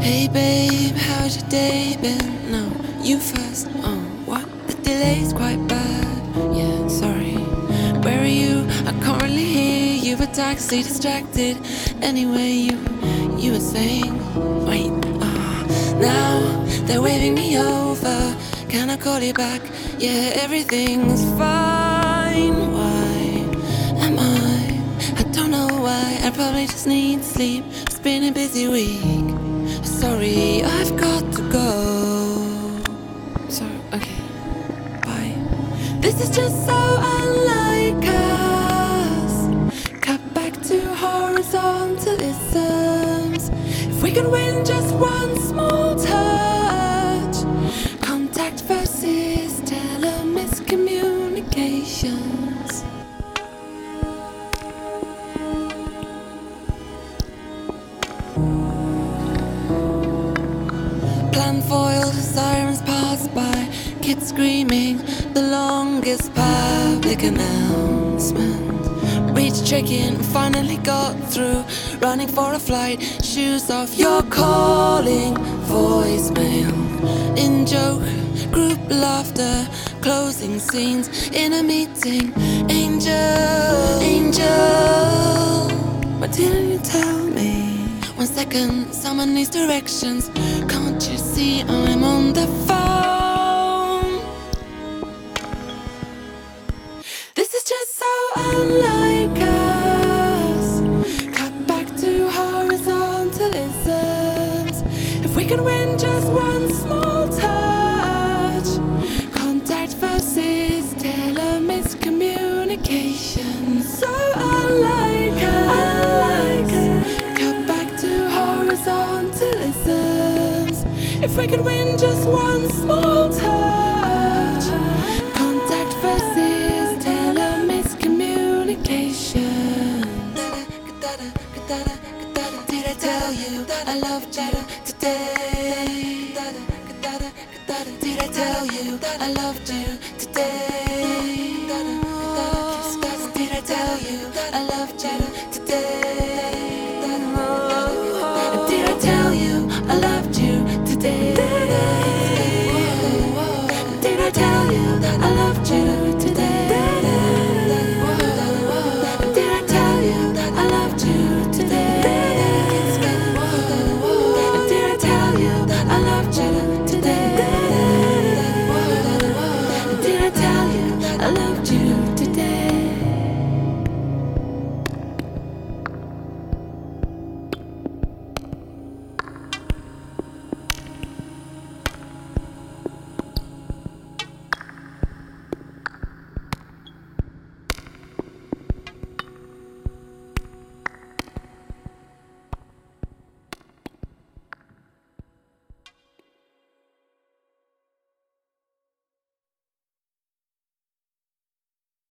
Hey babe, how's your day been? No, you first. Oh, what? The delay's quite bad. Yeah, sorry. Where are you? I can't really hear you. A taxi distracted. Anyway, you were saying. Wait. Now they're waving me over. Can I call you back? Yeah, everything's fine. Why am I don't know why. I probably just need sleep. It's been a busy week. Sorry, I've got to go. So, okay, bye. This is just so unlike us. Cut back to horizontalisms. If we could win just one small touch. Contact versus telemiscommunications. Plan foiled, sirens pass by, kids screaming, the longest public announcement. Reached check-in, finally got through, running for a flight, shoes off, you're calling, voicemail. In joke, group laughter, closing scenes, in a meeting, angel, what didn't you tell me? 1 second, someone needs directions. Can't you see I'm on the phone? This is just so unlike us. Cut back to horizontalisms. If we could win just one small touch. Contact versus telemiscommunication. So unlike us. Cut back to horizontalisms. If we could win just one small touch. Contact versus telemiscommunication. Did I tell you I loved you today? Did I tell you I loved you today? Did I tell you I loved you today? Did I tell you I loved you today? Did I tell you I loved you?